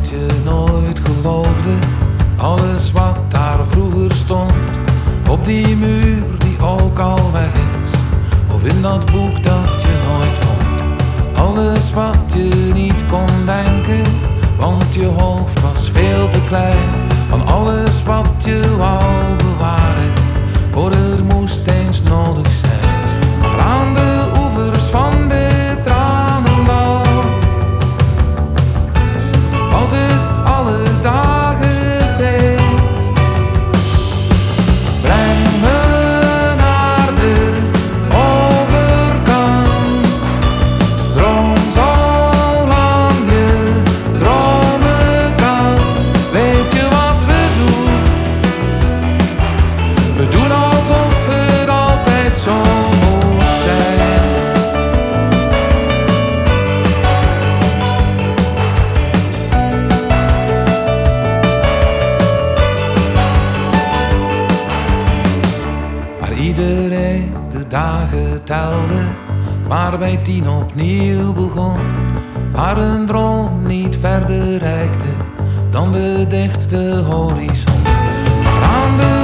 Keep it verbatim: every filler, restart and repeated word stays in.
wat je nooit geloofde. Alles wat daar vroeger stond, op die muur die ook al weg is, of in dat boek dat je nooit vond. Alles wat je niet kon denken, want je hoofd was veel te klein. Van alles wat je wou bewaren, voor er moest eens nodig zijn. Maar aan de oevers van dit tranendal was het alle dagen feest. Breng me naar de overkant, droom zolang je dromen kan. Weet je wat we doen? We doen alsof het altijd zo moest zijn. Waar iedereen de dagen telde, maar bij tien opnieuw begon. Waar een droom niet verder reikte dan de dichtste horizon. Maar aan de